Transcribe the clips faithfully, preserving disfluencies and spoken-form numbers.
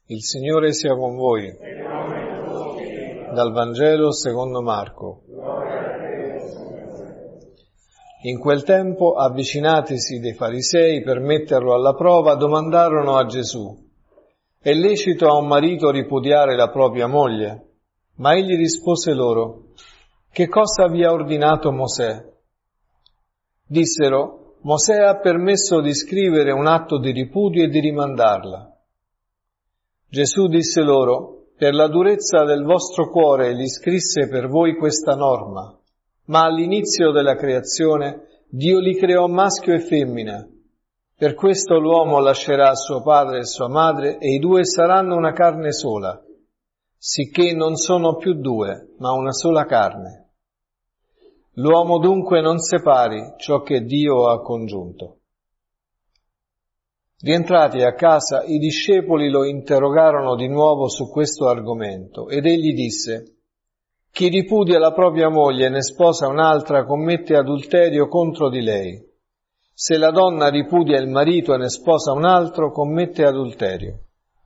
Il Signore sia con voi. Dal Vangelo secondo Marco. In quel tempo, avvicinatisi dei farisei per metterlo alla prova, domandarono a Gesù: è lecito a un marito ripudiare la propria moglie? Ma egli rispose loro: che cosa vi ha ordinato Mosè? Dissero: Mosè ha permesso di scrivere un atto di ripudio e di rimandarla. Gesù disse loro: per la durezza del vostro cuore gli scrisse per voi questa norma, ma all'inizio della creazione Dio li creò maschio e femmina. Per questo l'uomo lascerà suo padre e sua madre e i due saranno una carne sola, sicché non sono più due, ma una sola carne. L'uomo dunque non separi ciò che Dio ha congiunto. Rientrati a casa, i discepoli lo interrogarono di nuovo su questo argomento ed egli disse: chi ripudia la propria moglie e ne sposa un'altra commette adulterio contro di lei. Se la donna ripudia il marito e ne sposa un altro, commette adulterio.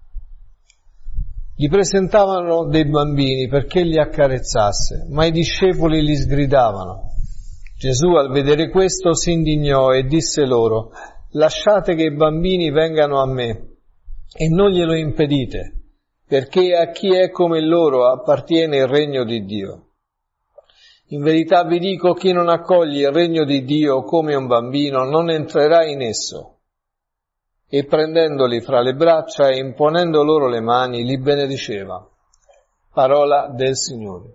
Gli presentavano dei bambini perché li accarezzasse, ma i discepoli li sgridavano. Gesù, al vedere questo, si indignò e disse loro: lasciate che i bambini vengano a me e non glielo impedite, perché a chi è come loro appartiene il regno di Dio. In verità vi dico, chi non accoglie il regno di Dio come un bambino non entrerà in esso. E prendendoli fra le braccia e imponendo loro le mani, li benediceva. Parola del Signore.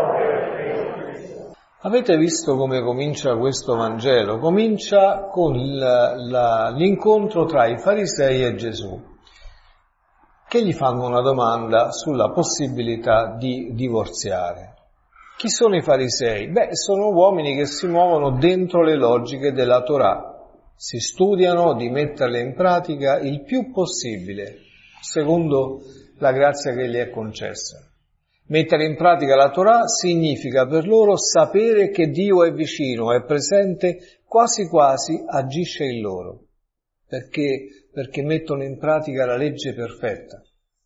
Avete visto come comincia questo Vangelo? Comincia con la, la, l'incontro tra i farisei e Gesù, che gli fanno una domanda sulla possibilità di divorziare. Chi sono i farisei? Beh, sono uomini che si muovono dentro le logiche della Torah. Si studiano di metterle in pratica il più possibile, secondo la grazia che gli è concessa. Mettere in pratica la Torah significa per loro sapere che Dio è vicino, è presente, quasi quasi agisce in loro. Perché? Perché mettono in pratica la legge perfetta.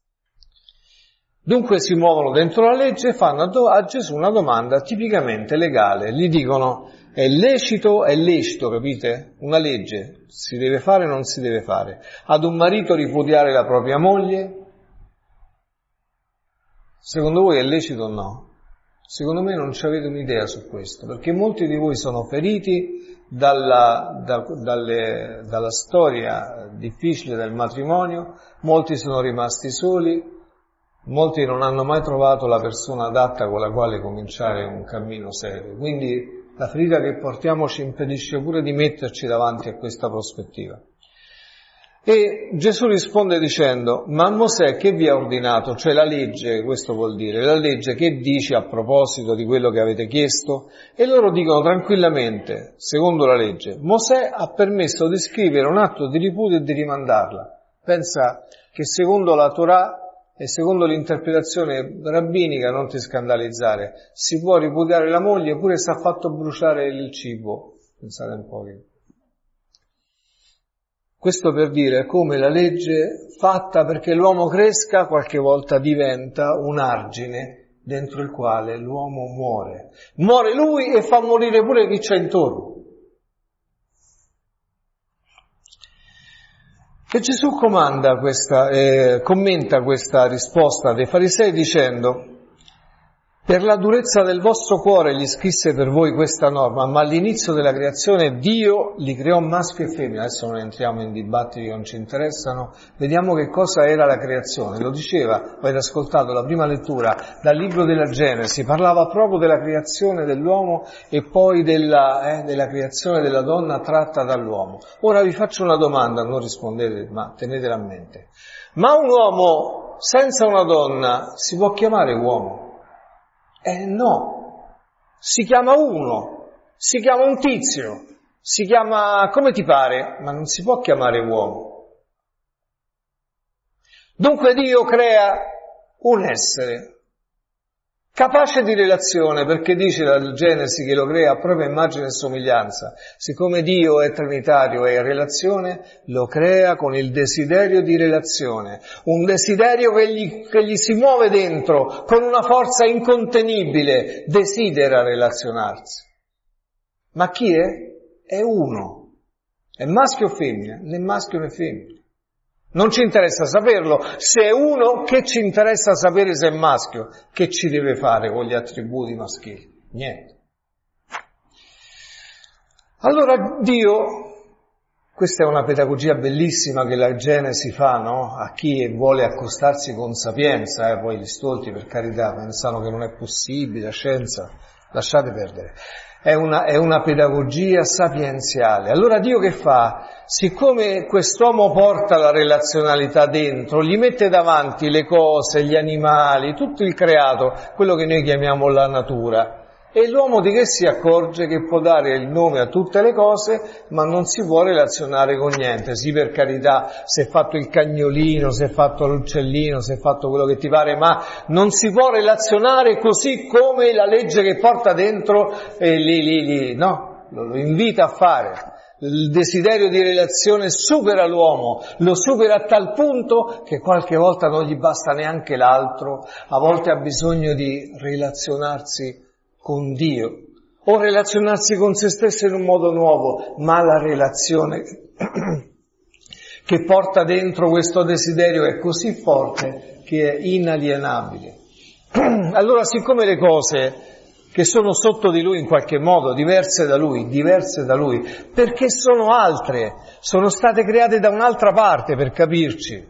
Dunque si muovono dentro la legge e fanno a Gesù una domanda tipicamente legale. Gli dicono: è lecito, è lecito, capite? Una legge, si deve fare o non si deve fare? Ad un marito ripudiare la propria moglie? Secondo voi è lecito o no? Secondo me non ci avete un'idea su questo, perché molti di voi sono feriti dalla, da, dalle, dalla storia difficile del matrimonio, molti sono rimasti soli, molti non hanno mai trovato la persona adatta con la quale cominciare un cammino serio. Quindi la ferita che portiamo ci impedisce pure di metterci davanti a questa prospettiva. E Gesù risponde dicendo: ma Mosè che vi ha ordinato? Cioè la legge, questo vuol dire, la legge che dice a proposito di quello che avete chiesto? E loro dicono tranquillamente, secondo la legge, Mosè ha permesso di scrivere un atto di ripudio e di rimandarla. Pensa che secondo la Torah e secondo l'interpretazione rabbinica, non ti scandalizzare, si può ripudiare la moglie pure se ha fatto bruciare il cibo. Pensate un po'. Questo per dire come la legge fatta perché l'uomo cresca qualche volta diventa un argine dentro il quale l'uomo muore. Muore lui e fa morire pure chi c'è intorno. E Gesù comanda questa, eh, commenta questa risposta dei farisei dicendo: per la durezza del vostro cuore gli scrisse per voi questa norma, ma all'inizio della creazione Dio li creò maschio e femmina. Adesso non entriamo in dibattiti che non ci interessano, vediamo che cosa era la creazione. Lo diceva, avete ascoltato la prima lettura dal libro della Genesi, parlava proprio della creazione dell'uomo e poi della, eh, della creazione della donna tratta dall'uomo. Ora vi faccio una domanda, non rispondete, ma tenetela a mente. Ma un uomo senza una donna si può chiamare uomo? Eh no, si chiama uno, si chiama un tizio, si chiama come ti pare, ma non si può chiamare uomo. Dunque Dio crea un essere capace di relazione, perché dice la Genesi che lo crea a propria immagine e somiglianza. Siccome Dio è trinitario e è relazione, lo crea con il desiderio di relazione, un desiderio che gli, che gli si muove dentro con una forza incontenibile, desidera relazionarsi. Ma chi è? È uno. È maschio o femmina? Né maschio né femmina. Non ci interessa saperlo. Se è uno, che ci interessa sapere se è maschio? Che ci deve fare con gli attributi maschili? Niente. Allora Dio, questa è una pedagogia bellissima che la Genesi fa, no? A chi vuole accostarsi con sapienza, eh? Poi gli stolti, per carità, pensano che non è possibile, la scienza, lasciate perdere. È una, è una pedagogia sapienziale. Allora Dio che fa? Siccome quest'uomo porta la relazionalità dentro, gli mette davanti le cose, gli animali, tutto il creato, quello che noi chiamiamo la natura. E l'uomo di che si accorge? Che può dare il nome a tutte le cose, ma non si può relazionare con niente. Sì, per carità, si è fatto il cagnolino, si è fatto l'uccellino, si è fatto quello che ti pare, ma non si può relazionare così come la legge che porta dentro, eh, lì, lì, lì, no, lo, lo invita a fare. Il desiderio di relazione supera l'uomo, lo supera a tal punto che qualche volta non gli basta neanche l'altro, a volte ha bisogno di relazionarsi con Dio, o relazionarsi con se stesso in un modo nuovo, ma la relazione che porta dentro questo desiderio è così forte che è inalienabile. Allora, siccome le cose che sono sotto di lui in qualche modo, diverse da lui, diverse da lui, perché sono altre, sono state create da un'altra parte, per capirci,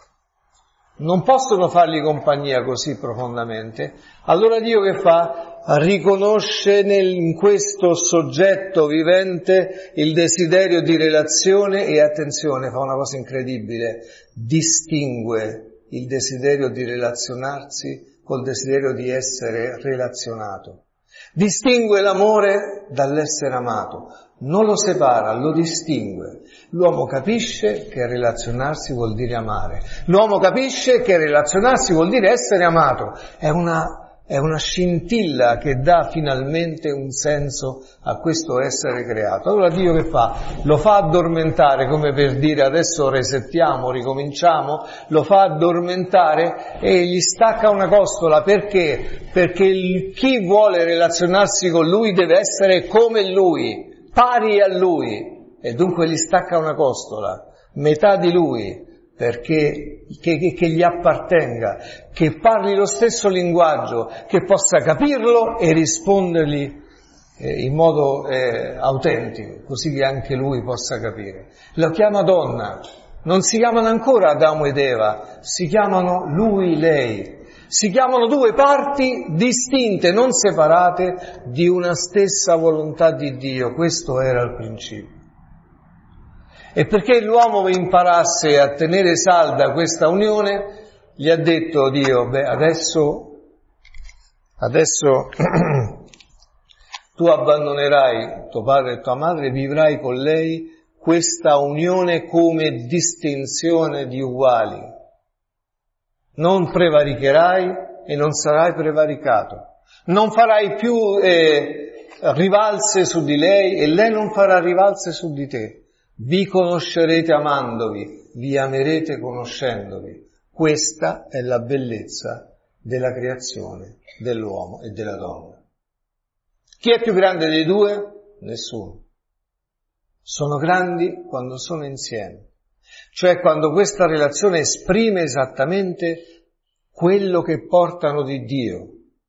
non possono fargli compagnia così profondamente, allora Dio che fa? Riconosce nel, in questo soggetto vivente il desiderio di relazione e, attenzione, fa una cosa incredibile, distingue il desiderio di relazionarsi col desiderio di essere relazionato. Distingue l'amore dall'essere amato, non lo separa, lo distingue. L'uomo capisce che relazionarsi vuol dire amare, l'uomo capisce che relazionarsi vuol dire essere amato, è una, è una scintilla che dà finalmente un senso a questo essere creato. Allora Dio che fa? Lo fa addormentare, come per dire adesso resettiamo, ricominciamo, lo fa addormentare e gli stacca una costola. Perché? Perché il, chi vuole relazionarsi con lui deve essere come lui, pari a lui, e dunque gli stacca una costola, metà di lui, perché che, che, che gli appartenga, che parli lo stesso linguaggio, che possa capirlo e rispondergli eh, in modo eh, autentico, così che anche lui possa capire. Lo chiama donna, non si chiamano ancora Adamo ed Eva, si chiamano lui, lei. Si chiamano due parti distinte, non separate, di una stessa volontà di Dio. Questo era il principio. E perché l'uomo imparasse a tenere salda questa unione, gli ha detto Dio, beh, adesso, adesso tu abbandonerai tuo padre e tua madre e vivrai con lei questa unione come distinzione di uguali. Non prevaricherai e non sarai prevaricato. Non farai più eh, rivalse su di lei e lei non farà rivalse su di te. Vi conoscerete amandovi, vi amerete conoscendovi. Questa è la bellezza della creazione dell'uomo e della donna. Chi è più grande dei due? Nessuno. Sono grandi quando sono insieme. Cioè quando questa relazione esprime esattamente quello che portano di Dio.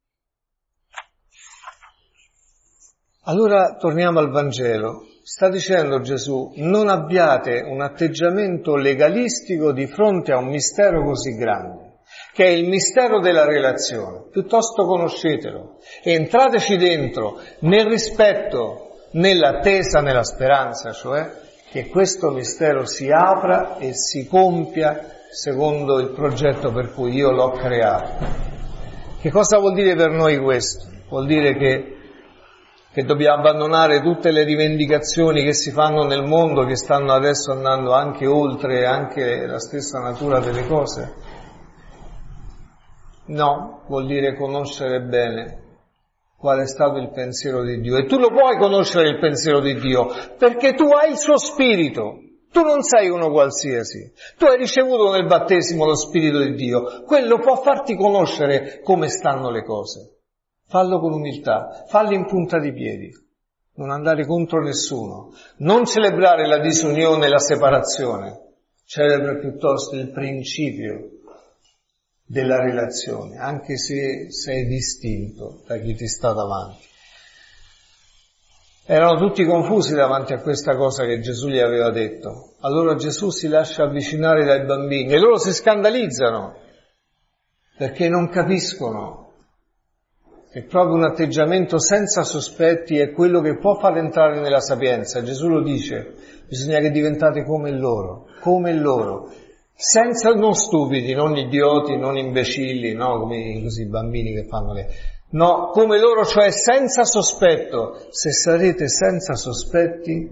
Allora torniamo al Vangelo. Sta dicendo Gesù, non abbiate un atteggiamento legalistico di fronte a un mistero così grande, che è il mistero della relazione. Piuttosto conoscetelo, entrateci dentro nel rispetto, nell'attesa, nella speranza, cioè che questo mistero si apra e si compia secondo il progetto per cui io l'ho creato. Che cosa vuol dire per noi questo? Vuol dire che, che dobbiamo abbandonare tutte le rivendicazioni che si fanno nel mondo, che stanno adesso andando anche oltre anche la stessa natura delle cose? No, vuol dire conoscere bene qual è stato il pensiero di Dio. E tu lo puoi conoscere il pensiero di Dio, perché tu hai il suo spirito. Tu non sei uno qualsiasi. Tu hai ricevuto nel battesimo lo spirito di Dio. Quello può farti conoscere come stanno le cose. Fallo con umiltà, fallo in punta di piedi. Non andare contro nessuno. Non celebrare la disunione e la separazione. Celebra piuttosto il principio della relazione, anche se sei distinto da chi ti sta davanti. Erano tutti confusi davanti a questa cosa che Gesù gli aveva detto. Allora Gesù si lascia avvicinare dai bambini e loro si scandalizzano perché non capiscono che proprio un atteggiamento senza sospetti è quello che può far entrare nella sapienza. Gesù lo dice, bisogna che diventate come loro, come loro. Senza, non stupidi, non idioti, non imbecilli, no, come così bambini che fanno le... No, come loro, cioè senza sospetto. Se sarete senza sospetti,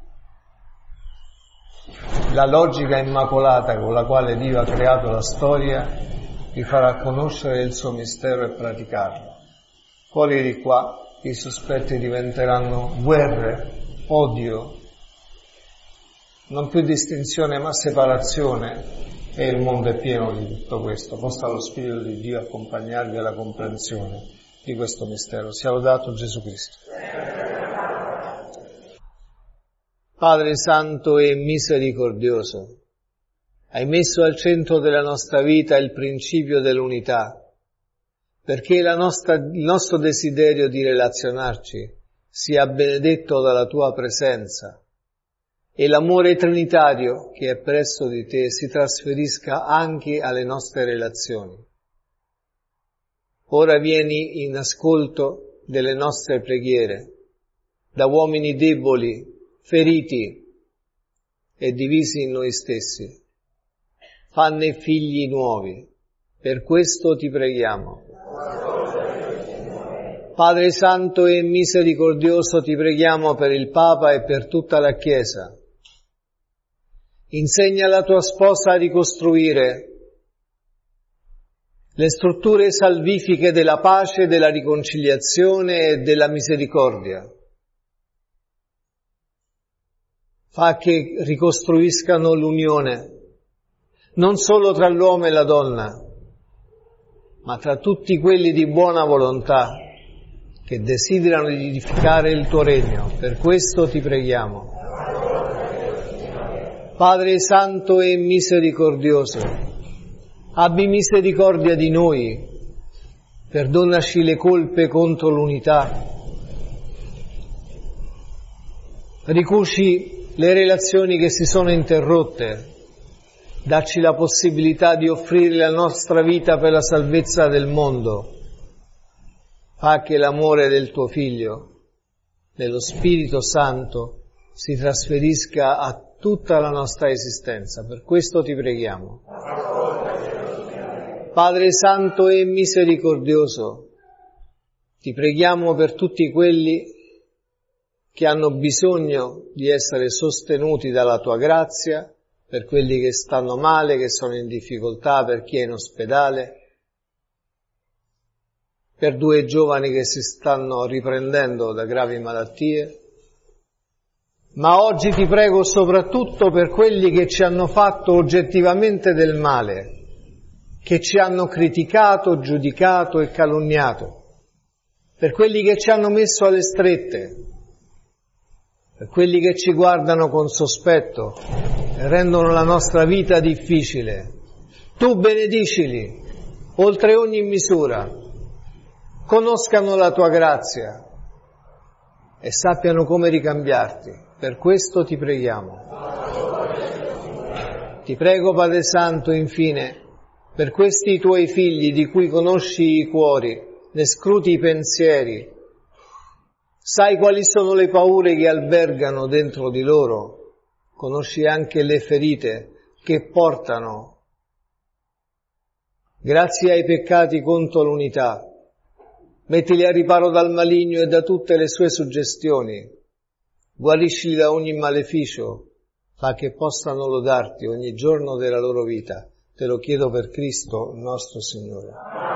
la logica immacolata con la quale Dio ha creato la storia vi farà conoscere il suo mistero e praticarlo. Fuori di qua i sospetti diventeranno guerre, odio, non più distinzione ma separazione, e il mondo è pieno di tutto questo. Possa lo Spirito di Dio accompagnarvi alla comprensione di questo mistero. Sia lodato Gesù Cristo. Padre Santo e misericordioso, hai messo al centro della nostra vita il principio dell'unità, perché la nostra, il nostro desiderio di relazionarci sia benedetto dalla tua presenza e l'amore trinitario che è presso di te si trasferisca anche alle nostre relazioni. Ora vieni in ascolto delle nostre preghiere, da uomini deboli, feriti e divisi in noi stessi. Fanne figli nuovi, per questo ti preghiamo. Padre Santo e misericordioso, ti preghiamo per il Papa e per tutta la Chiesa. Insegna alla tua sposa a ricostruire le strutture salvifiche della pace, della riconciliazione e della misericordia. Fa che ricostruiscano l'unione, non solo tra l'uomo e la donna, ma tra tutti quelli di buona volontà che desiderano di edificare il tuo regno. Per questo ti preghiamo. Padre Santo e misericordioso, abbi misericordia di noi, perdonaci le colpe contro l'unità, ricuci le relazioni che si sono interrotte, dacci la possibilità di offrire la nostra vita per la salvezza del mondo. Fa che l'amore del tuo Figlio, dello Spirito Santo, si trasferisca a tutta la nostra esistenza. Per questo ti preghiamo. Padre Santo e misericordioso, ti preghiamo per tutti quelli che hanno bisogno di essere sostenuti dalla tua grazia, per quelli che stanno male, che sono in difficoltà, per chi è in ospedale, per due giovani che si stanno riprendendo da gravi malattie. Ma oggi ti prego soprattutto per quelli che ci hanno fatto oggettivamente del male, che ci hanno criticato, giudicato e calunniato, per quelli che ci hanno messo alle strette, per quelli che ci guardano con sospetto e rendono la nostra vita difficile. Tu benedicili, oltre ogni misura, conoscano la tua grazia e sappiano come ricambiarti. Per questo ti preghiamo. Ti prego, Padre Santo, infine, per questi tuoi figli di cui conosci i cuori, ne scruti i pensieri, sai quali sono le paure che albergano dentro di loro, conosci anche le ferite che portano, grazie ai peccati contro l'unità. Mettili a riparo dal maligno e da tutte le sue suggestioni. Guariscili da ogni maleficio, fa che possano lodarti ogni giorno della loro vita. Te lo chiedo per Cristo nostro Signore.